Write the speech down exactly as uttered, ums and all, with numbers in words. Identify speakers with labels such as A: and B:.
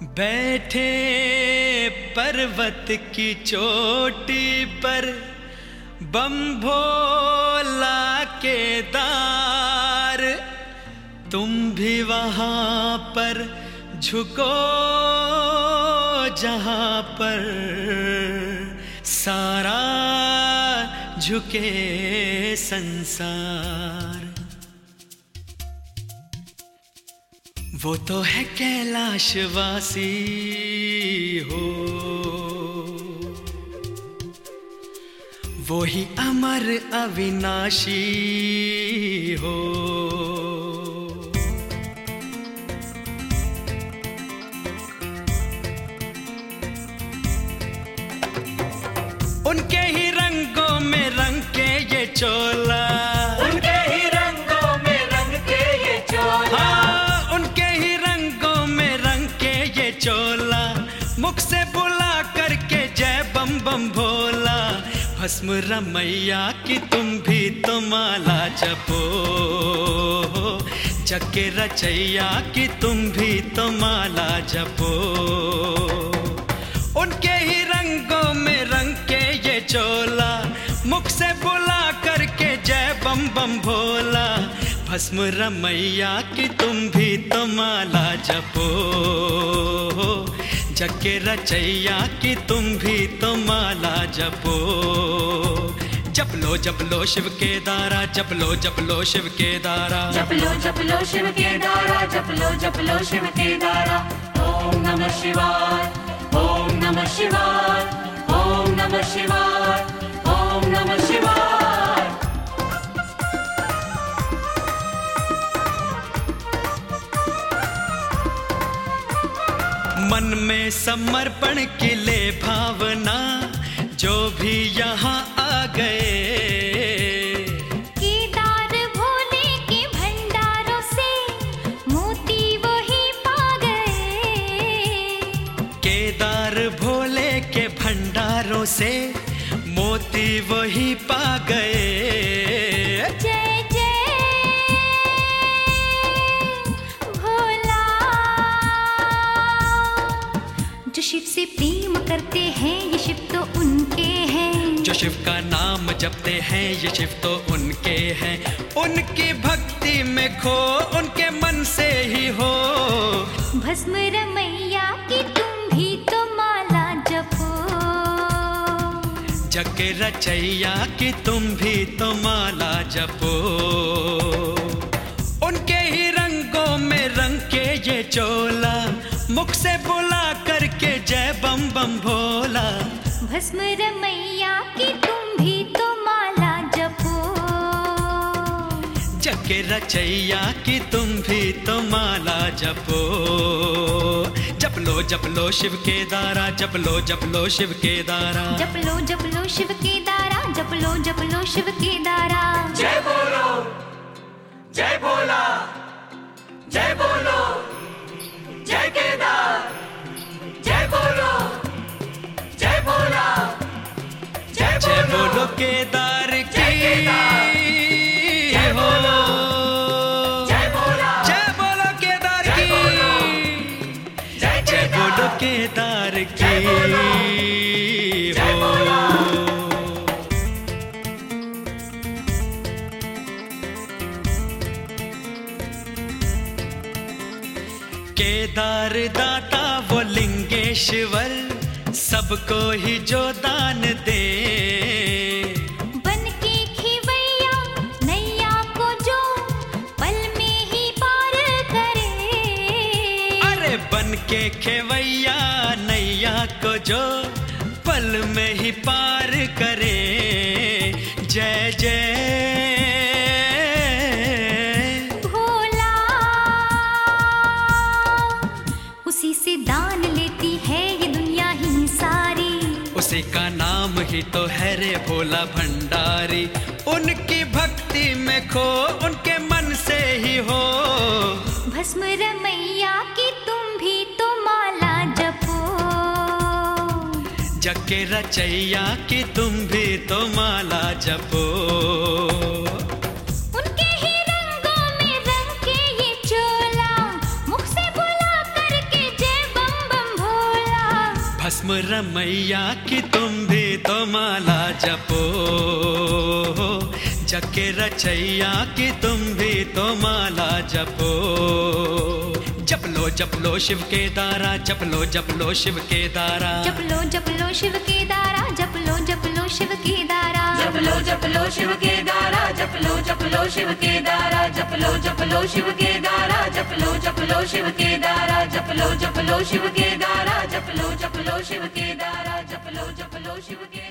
A: बैठे पर्वत की चोटी पर बम भोला केदार, तुम भी वहां पर झुको जहां पर सारा झुके संसार। वो तो है कैलाशवासी हो, वो ही अमर अविनाशी हो। उनके ही रंगों में रंग के ये चोला,
B: उनके ही रंगों में रंग के ये चोला,
A: हाँ उनके ही रंगों में रंग के ये चोला, मुख से बुला करके जय बम बम भोला। भस्म रमैया की तुम भी तो माला जपो, जग के रचैया की तुम भी तो माला जपो। उनके ही रंगों में रंग के ये चोला, मुख से बुला करके जय बम बम भोला। भस्म रमैया की तुम भी तो माला जपो, जग के रचैया की तुम भी तो माला जपो। जप लो जप लो शिव के दारा, जप लो जप लो शिव के दारा,
B: जप लो जप लो शिव के दारा, जप लो जप लो शिव के दारा। ओम नमः शिवाय, ओम नमः शिवाय, ओम नमः शिवाय, ओम नमः शिवाय।
A: मन में समर्पण की ले भावना, जो भी यहाँ आ गए।
C: केदार भोले के भंडारों से मोती वही पा गए।
A: केदार भोले के भंडारों से मोती वही पा गए।
C: जय जय भोला, जो शिव से प्रेम करते हैं ये शिव तो उनके हैं,
A: जो शिव का नाम जपते हैं ये शिव तो उनके हैं। उनकी भक्ति में खो उनके मन से ही हो,
C: भस्म रमैया की तुम भी तो माला जपो।
A: जग के रचैया की तुम भी तो माला जपो। उनके ही रंगों में रंग के ये चोला, मुख से बुला करके जय बम बम भोला।
C: भस्म रमैया की तुम भी तो माला जपो,
A: जग के रचैया की तुम भी तो माला जपो। जप लो जप लो शिव के दारा, जप लो जप लो शिव के दारा,
C: जप लो जप लो शिव के दारा, जप लो जप लो शिव के दारा।
B: जय बोलो, जय भोला, जय बोलो, जय केदार, जय बोलो, जय भोला, जय
A: जय
B: बोलो,
A: बोलो केदार की
B: जय
A: हो,
B: बोलो, जय भोला,
A: जय बोलो केदार
B: जय
A: की,
B: बोलो, जय
A: जय बोलो
B: केदार,
A: केदार
B: जय बोलो,
A: की
B: जय बोलो।
A: हो। केदार दाता वो लिंगेश्वर, सबको ही जो दान दे।
C: बन के खिवैया नैया को जो पल में ही पार करे।
A: अरे बन के खेवैया नैया को जो पल में ही पार करे। जय जय
C: भोला, उसी से दान लेती है ये दुनिया ही सारी।
A: उसी का नाम ही तो है रे भोला भंडारी। उनकी भक्ति में खो उनके मन से ही हो,
C: भस्म रमैया की तुम भी तो माला जपो।
A: जग के रचैया की तुम भी तो माला जपो।
C: उनके ही रंगों में रंग के ये चोला, मुख से बुला करके जय बम बम
A: भस्म रमैया की तुम भी तो माला जपो, जग के रचैया की तुम भी तो माला जपो। जप लो जप लो शिव के दारा, जप लो जप लो शिव के दारा,
C: जप लो जप लो शिव के दारा, जप लो जप लो शिव के दारा,
B: जप लो जप लो शिव के दारा, जप लो जप लो शिव के दारा, जप लो जप लो शिव के दारा, जप लो जप लो शिव के दारा, जप लो जप लो शिव के दारा, जप लो जप लो शिव के दारा, जप लो जप लो शिव के